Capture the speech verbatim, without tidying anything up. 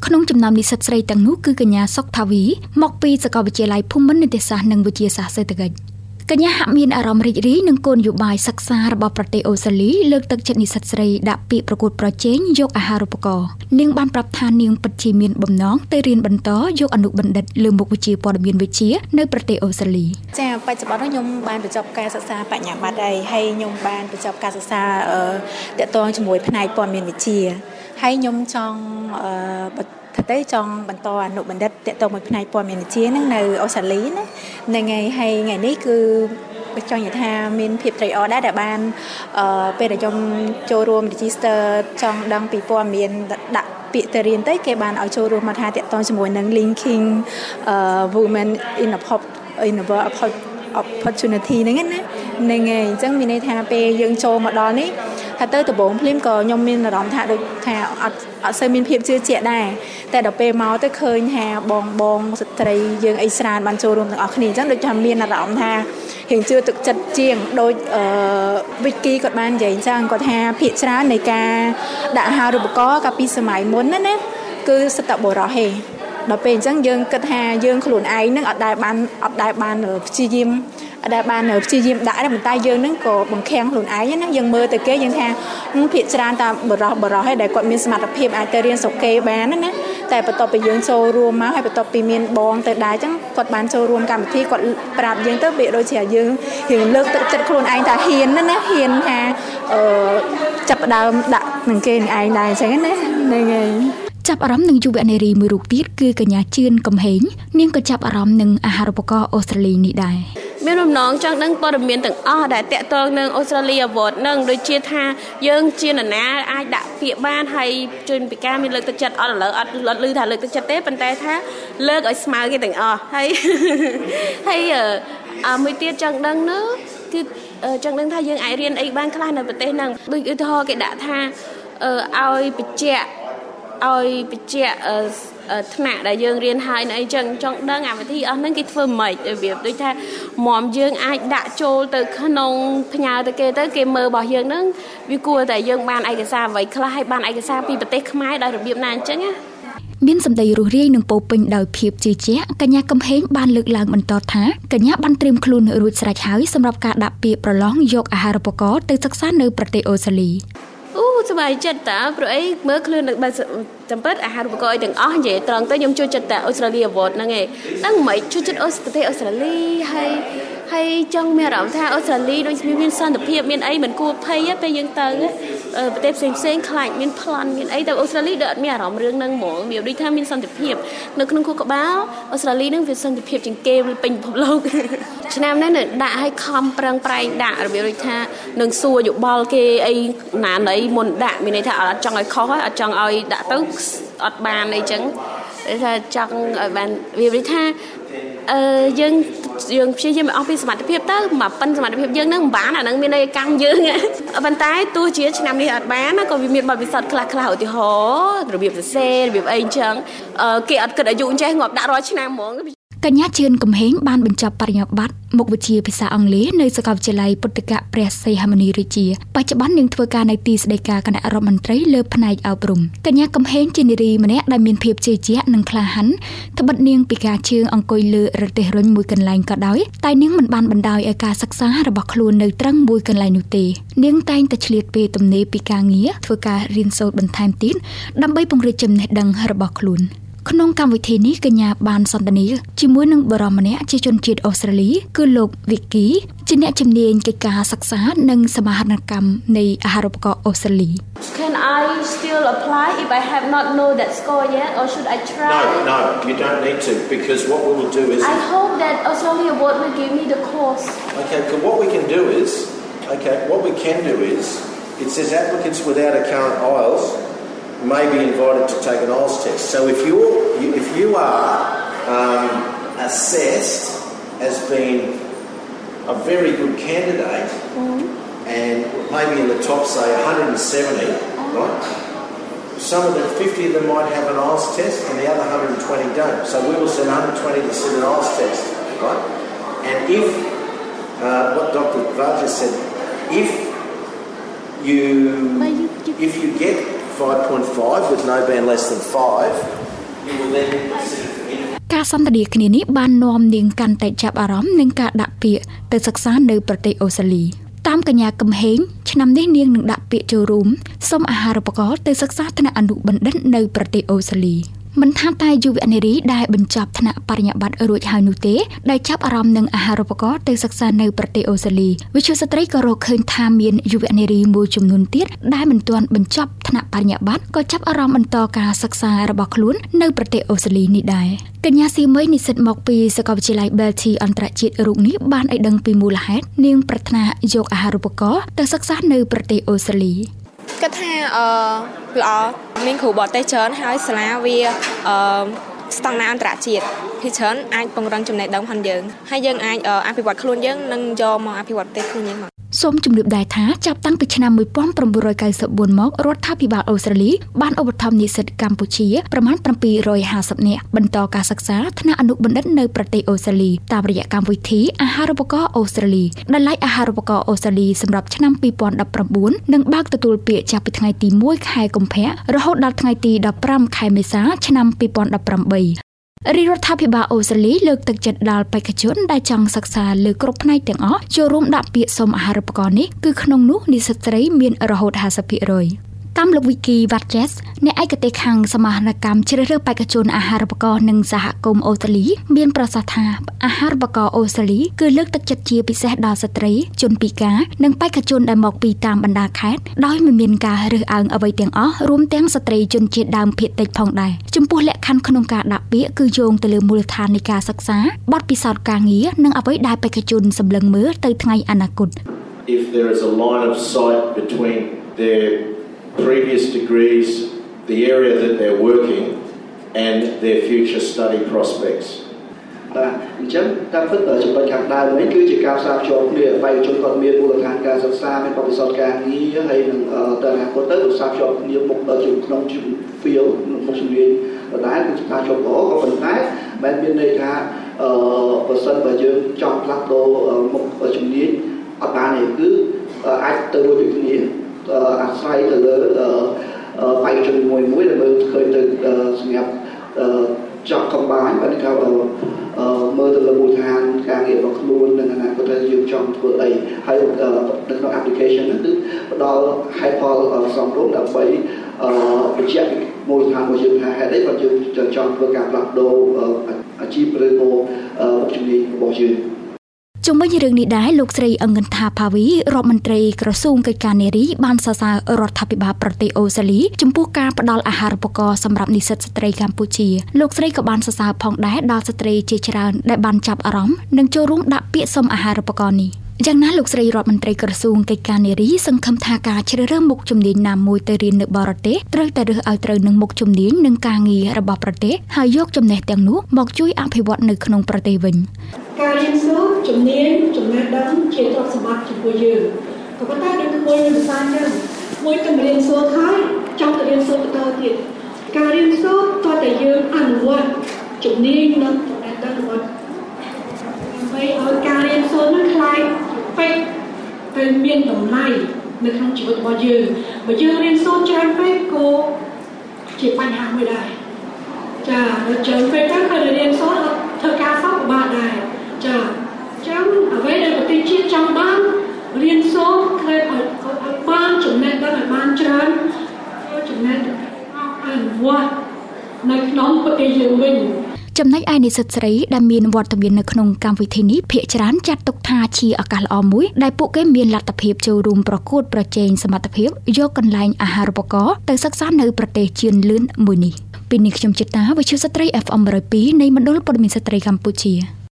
ក្នុងចំណោមនិស្សិតស្រីទាំងនោះគឺកញ្ញាសុកថាវីមកពីសាកលវិទ្យាល័យភូមិន្ទនីតិសាស្ត្រនិងវិទ្យាសាស្ត្រសេដ្ឋកិច្ចកញ្ញាហាក់មានអារម្មណ៍រីករាយនឹងគោលនយោបាយសិក្សារបស់ប្រទេសអូស្ត្រាលីលើកទឹកចិត្តនិស្សិតស្រីដាក់ពាក្យប្រកួតប្រជែងយកអាហារូបករណ៍នាងបានប្រាប់ថានាងពិតជាមានបំណងទៅរៀនបន្តយកអនុបណ្ឌិតលើមុខវិជ្ជាព័ត៌មានវិទ្យានៅប្រទេសអូស្ត្រាលីចាបច្ចុប្បន្នខ្ញុំបានបញ្ចប់ការសិក្សាបញ្ញាបត្រហើយហើយខ្ញុំបានបញ្ចប់ការសិក្សាទាក់ទងជាមួយផ្នែកព័ត៌មានវិទ្យាហើយខ្ញុំចង់អឺទៅចង់បន្តអនុបណ្ឌិតទាក់ទងមួយផ្នែកព័ត៌មានវិទ្យាហ្នឹងនៅអូស្ត្រាលីណានៅថ្ងៃហើយថ្ងៃនេះគឺចង់និយាយថាមានភាពត្រេកអរដែរដែលបានអឺពេលដែលខ្ញុំចូលរួម register ចង់ដឹងពីព័ត៌មានដាក់ពាក្យទៅរៀនទៅគេបានឲ្យចូលរួមមកថាទាក់ទងជាមួយនឹង linking uh, women in a pop in a world opportunity ហ្នឹងណាហ្នឹងហើយអញ្ចឹងមានន័យថាពេលយើងចូលមកដល់នេះថាទៅដំបូងភ្លាមក៏ខ្ញុំមានអារម្មណ៍ថាដូចថាអត់អត់សូវមានភាពជឿជាក់ដែរតែដល់ពេលមកទៅឃើញថាបងបងស្ត្រីយើងអីច្រើនបានចូលរួមទាំងអស់គ្នាអញ្ចឹងដូចថាមានអារម្មណ៍ថារៀងជឿទឹកចិត្តជាងដូចអឺវិគីគាត់បាននិយាយអញ្ចឹងគាត់ថាភាគច្រើននៃការដាក់អាហារូបករណ៍កាលពីសម័យមុនណាណាគឺសិតតបុរសហេដល់ពេលអញ្ចឹងយើងគិតថាយើងខ្លួនឯងនឹងអត់ដែលបានអត់ដែលបានព្យាយាមអត់ដែលបានព្យាយាមដាក់ដែរប៉ុន្តែយើងនឹងក៏បង្ខាំងខ្លួនឯងណាយើងមើលទៅគេយើងថាភាគច្រើនតាមបរោះបរោះហើយដែលគាត់មានសមត្ថភាពអាចទៅរៀនស្រុកគេបានណាតែបន្ទាប់ពីយើងចូលរួមមកហើយបន្ទាប់ពីមានបងទៅដែរអញ្ចឹងគាត់បានចូលរួមកម្មវិធីគាត់ប្រាប់យើងទៅវាដូចជាយើងរៀងលើកទឹកចិត្តខ្លួនឯងថាហ៊ានណាណាហ៊ានថាអឺចាប់ផ្ដើមដាក់នឹងគេនឹងឯងដែរអញ្ចឹងណាហ្នឹងហើយចាប់អារម្មណ៍នឹងយុវនារីមួយរូបទៀតគឺកញ្ញាជឿនកំហេងនាងក៏ចាប់អារម្មណ៍នឹងអាហារូបករណ៍អូស្ត្រាលីនេះដែរមានបំណងចង់ដឹងព័ត៌មានទាំងអស់ដែលតាក់ទងនឹងអូស្ត្រាលីអវ៉ាតនឹងដូចជាថាយើងជានរណាអាចដាក់ពាក្យបានហើយជួយពីការមានលើកទឹកចិត្តអត់ឥឡូវអត់លត់ឮថាលើកទឹកចិត្តទេប៉ុន្តែថាលើកឲ្យស្មើគេទាំងអស់ហើយហើយអឺមួយទៀតចង់ដឹងនោះគឺចង់ដឹងថាយើងអាចរៀនអីបានខ្លះនៅប្រទេសហ្នឹងដូចឧទាហរណ៍គេដាក់ថាឲ្យបញ្ជាក់ឲ្យបញ្ជាក់ថ្នាក់ដែលយើងរៀនហើយនៅអីចឹងចង់ដឹងអាវិធីអស់ហ្នឹងគេធ្វើមិនរបៀបដូចថាមុំយើងអាចដាក់ចូលទៅក្នុងផ្ញើទៅគេទៅគេមើលរបស់យើងហ្នឹងវាគួរតែយើងបានឯកសារអ្វីខ្លះហើយបានឯកសារពីប្រទេសខ្មែរដោយរបៀបណាអញ្ចឹងណាមានសម្ដីរស់រាយនិងពោពេញដោយភាពជឿជាក់កញ្ញាកំហេងបានលើកឡើងបន្តថាកញ្ញាបានត្រៀមខ្លួនរួចស្រេចហើយសម្រាប់ការដាក់ពាក្យប្រឡងយកអាហារូបករណ៍ទៅសិក្សានៅប្រទេសអូស្ត្រាលីអូសប្បាយចិត្តតាព្រោះអីមើលខ្លួននៅចាំពិតអាហារូបករណ៍ទាំងអស់និយាយត្រង់ទៅខ្ញុំចូលចិត្តតែអូស្ត្រាលីអវ៉ាតហ្នឹងឯងដឹងមិនចូលចិត្តអូស្ប្រទេសអូស្ត្រាលីហើយហើយចង់មានអារម្មណ៍ថាអូស្ត្រាលីដូចមានសន្តិភាពមានអីមិនគួរភ័យទេពេលយើងទៅប្រទេសផ្សេងផ្សេងខ្លាចមានប្លន់មានអីតែអូស្ត្រាលីដូចអត់មានអារម្មណ៍រឿងហ្នឹងហ្មងវាដូចថាមានសន្តិភាពនៅក្នុងខួរក្បាលអូស្ត្រាលីហ្នឹងវាសន្តិភាពជាងគេពេញពិភពលោកឆ្នាំនេះនៅដាក់ឲ្យខំប្រឹងប្រែងដាក់របៀបដូចថានឹងសួរយោបល់គេអីណាណីមុនដាក់មានន័យថាអត់ចង់ឲ្យខុសហើយអត់ចង់ឲ្យដាក់ទៅអត់បានអីចឹងថាចង់ឲ្យបានវាដូចថាអឺយើងយើងព្យាយាមអស់ពីសមត្ថភាពទៅមកប៉ិនសមត្ថភាពយើងនឹងមិនបានអានឹងមានន័យកម្មយើងប៉ុន្តែទោះជាឆ្នាំនេះអត់បានណាក៏វាមានបទពិសោធន៍ខ្លះខ្លះឧទាហរណ៍របៀបសរសេររបៀបអីអញ្ចឹងគេអត់គិតអាយុចេះងាប់ដាក់រាល់ឆ្នាំហ្មងកញ្ញាជឿនកំហេងបានបញ្ចប់បរិញ្ញាបត្រមុខវិជ្ជាភាសាអង់គ្លេសនៅសាកលវិទ្យាល័យពុទ្ធិកព្រះសីហមុនីរាជាបច្ចុប្បន្ននាងធ្វើការនៅទីស្តីការគណៈរដ្ឋមន្ត្រីលើផ្នែកអប់រំកញ្ញាកំហេងជានារីម្នាក់ដែលមានភាពជឿជាក់និងក្លាហានត្បិតនាងពីការជើងអង្គុយលើរទេះរុញមួយកន្លែងក៏ដោយតែនាងមិនបានបណ្ដោយឲ្យការសិក្សារបស់ខ្លួននៅត្រឹងមួយកន្លែងនោះទេនាងតែងតែឆ្លៀតពេលទំនេរពីការងារធ្វើការរៀនសូត្របន្ថែមទៀតដើម្បីពង្រីកចំណេះដឹងរបស់ខ្លួនក្នុងកម្មវិធីនេះកញ្ញាបានសន្ទនាជាមួយនឹងបរិមម្នាក់ជាជនជាតិអូស្ត្រាលីគឺលោកវិគីជាអ្នកជំនាញកិច្ចការសិក្សានិងសមាហរណកម្មនៃអាហារូបករណ៍អូស្ត្រាលី Can I still apply if I have not know that score yet or should I try? No, no, you don't need to because what we will do is I hope that Australia Board will give me the course. Okay, so what we can do is okay, what we can do is it says applicants without a current I E L T S may be invited to take an I E L T S test. So if you if you are um, assessed as being a very good candidate mm-hmm. and maybe in the top say one hundred seventy, mm-hmm. right? Some of them, fifty of them might have an I E L T S test and the other one hundred twenty don't. So we will send one hundred twenty to sit an I E L T S test, right? And if uh, what Doctor Vargas said, if you if you get five point five with no band less than five, then considered for interview. ការសន្ទនាគ្នានេះបាននាំនាងកាន់តែចាប់អារម្មណ៍នឹងការដាក់ពាក្យទៅសិក្សានៅប្រទេសអូស្ត្រាលីតាមកញ្ញាកំហេងឆ្នាំនេះនាងនឹងដាក់ពាក្យចូលរួមសុំអាហារូបករណ៍ទៅសិក្សាថ្នាក់អនុបណ្ឌិតនៅប្រទេសអូស្ត្រាលីមិនថាតែយុវនារីដែលបញ្ចប់ថ្នាក់បរិញ្ញាបត្ររួចហើយនោះទេដែលចាប់អារម្មណ៍នឹងអាហារូបករណ៍ទៅសិក្សានៅប្រទេសអូស្ត្រាលីវិទ្យាស្ត្រីក៏រកឃើញថាមានយុវនារីមួយចំនួនទៀតដែលមិនទាន់បញ្ចប់ថ្នាក់បរិញ្ញាបត្រក៏ចាប់អារម្មណ៍បន្តការសិក្សារបស់ខ្លួននៅប្រទេសអូស្ត្រាលីនេះដែរកញ្ញាសៀមីនិស្សិតមកពីសាកលវិទ្យាល័យ Belty អន្តរជាតិរូបនេះបានឲ្យដឹងពីមូលហេតុនាងប្រាថ្នាយកអាហារូបករណ៍ទៅសិក្សានៅប្រទេសអូស្ត្រាលីគិតថាអឺល្អមានគ្រូបរទេសច្រើនហើយសាលាវាអឺស្តង់ដារអន្តរជាតិភាគច្រើនអាចពង្រឹងចំណេះដឹងផងយើងហើយយើងអាចអភិវឌ្ឍខ្លួនយើងនិងយកមកអភិវឌ្ឍប្រទេសខ្លួនយើងមកសូមជម្រាបដែរថាចាប់តាំងពីឆ្នាំnineteen ninety-fourមករដ្ឋាភិបាលអូស្ត្រាលីបានឧបត្ថម្ភនិស្សិតកម្ពុជាប្រមាណseven hundred fiftyនាក់បន្តការសិក្សាថ្នាក់អនុបណ្ឌិតនៅប្រទេសអូស្ត្រាលីតាមរយៈកម្មវិធីអាហារូបករណ៍អូស្ត្រាលីដែលឡែកអាហារូបករណ៍អូស្ត្រាលីសម្រាប់ឆ្នាំtwenty nineteenនឹងបើកទទួលពាក្យចាប់ពីថ្ងៃទីoneខែកុម្ភៈរហូតដល់ថ្ងៃទីfifteenខែមេសាឆ្នាំtwenty eighteenរាជរដ្ឋាភិបាលអូស្ត្រាលីលើកទឹកចិត្តដល់បេក្ខជនដែលចង់សិក្សាលើគ្រប់ផ្នែកទាំងអស់ចូលរួមដាក់ពាក្យសុំអាហារូបករណ៍នេះគឺក្នុងនោះនិស្សិតស្រីមានរហូតfifty percentតាមលោក Vicky Watches អ្នកឯកទេសខាងសមាហនកម្មជ្រើសរើសបេក្ខជនអាហារូបករណ៍និងសហគមន៍អូស្ត្រាលីមានប្រសាសន៍ថាអាហារូបករណ៍អូស្ត្រាលីគឺលើកទឹកចិត្តជាពិសេសដល់ស្ត្រីជនពិការនិងបេក្ខជនដែលមកពីតាមបណ្ដាខេត្តដោយមិនមានការរើសអើងអ្វីទាំងអស់រួមទាំងស្ត្រីជនជាតិដើមភាគតិចផងដែរចំពោះលក្ខខណ្ឌក្នុងការដាក់ពាក្យគឺយោងទៅលើមូលដ្ឋាននៃការសិក្សាបទពិសោធន៍ការងារនិងអ្វីដែលបេក្ខជនសម្លឹងមើលទៅថ្ងៃអនាគត If there is a line of sight between their previous degrees, the area that they're working, and their future study prospects. បាទអញ្ចឹងតាមពិតចំណុចខាងដើមនេះគឺជាការផ្សារភ្ជាប់គ្នាបេក្ខជនគាត់មានមូលដ្ឋានការសិក្សាមានបទពិសោធន៍ការងារហើយនឹងទៅអនាគតទៅផ្សារភ្ជាប់គ្នាមុខទៅក្នុងជីវ field មុខជំនាញដដែលគឺការជាប់ល្អក៏ប៉ុន្តែមិនមានន័យថាអឺបើសិនបើយើងចង់ផ្លាស់ប្ដូរមុខជំនាញអត់បានទេគឺអាចទៅរួចពីគ្នាអាស្រ័យទៅលើបេក្ខជនមួយមួយដែលមើលឃើញទៅសម្រាប់ចង់កំបាញ់បើគេមើលទៅលើមូលដ្ឋានការងាររបស់ខ្លួននិងអនាគតថាយើងចង់ធ្វើអីហើយនៅក្នុង application ហ្នឹងគឺផ្ដល់ hyper សំរុំដើម្បីបញ្ជាក់មូលដ្ឋានរបស់យើងថាហេតុអីបើយើងចង់ធ្វើការផ្លាស់ប្ដូរអាជីពឬក៏ជំនាញរបស់យើងជុំវិញរឿងនេះដែរលោកស្រីអង្កថាភាវីរដ្ឋមន្ត្រីក្រសួងកិច្ចការនារីបានសរសើររដ្ឋាភិបាលប្រទេសអូស្ត្រាលីចំពោះការផ្ដល់អាហារូបករណ៍សម្រាប់និស្សិតស្ត្រីកម្ពុជាលោកស្រីក៏បានសរសើរផងដែរដល់ស្ត្រីជាច្រើនដែលបានចាប់អារម្មណ៍និងចូលរួមដាក់ពាក្យសុំអាហារូបករណ៍នេះយ៉ាងណាលោកស្រីរដ្ឋមន្ត្រីក្រសួងកិច្ចការនារីសង្ឃឹមថាការជ្រើសរើសមុខជំនាញណាមួយទៅរៀននៅបរទេសត្រូវតែរើសឲ្យត្រូវនឹងមុខជំនាញនិងការងាររបស់ប្រទេសហើយយកចំណេះទាំងនោះមកជួយអភិវឌ្ឍនៅក្នុងប្រទេសវិញការរៀនសូត្រជំនាញចំណេះដឹងជាទ្រព្យសម្បត្តិចំពោះយើងក៏ប៉ុន្តែដូចមួយភាសាចឹងមួយតែរៀនសូត្រហើយចង់ទៅរៀនសូត្របន្តទៀតការរៀនសូត្រក៏តែយើងអនុវត្តជំនាញនិងចំណេះដឹងរបស់ដើម្បីឲ្យការរៀនសូត្រនឹងខ្លាយពេកទៅមានតម្លៃនៅក្នុងជីវិតរបស់យើងបើយើងរៀនសូត្រច្រើនពេកក៏ជាបញ្ហាមួយដែរចាបើច្រើនពេកទៅក៏រៀនសូត្រធ្វើការសោកបាក់ដែរចាចឹងអ្វីដែលប្រទេសជាតិចង់បានរៀនសូត្រគឺឲ្យបានចំណេះដឹងឲ្យបានច្រើនចំណេះអនុវត្តនៅក្នុងប្រទេសយើងវិញចំណែកឯនិស្សិតស្រីដែលមានវត្តមាននៅក្នុងកម្មវិធីនេះភាគច្រើនចាត់ទុកថាជាឱកាសល្អមួយដែលពួកគេមានលទ្ធភាពចូលរួមប្រកួតប្រជែងសមត្ថភាពយកកន្លែងអាហារូបករណ៍ទៅសិក្សានៅប្រទេសជឿនលឿនមួយនេះពីនេះខ្ញុំចិត្តតាវិទ្យុស្ត្រី F M one oh twoនៃមណ្ឌលព័ត៌មានស្ត្រីកម្ពុជា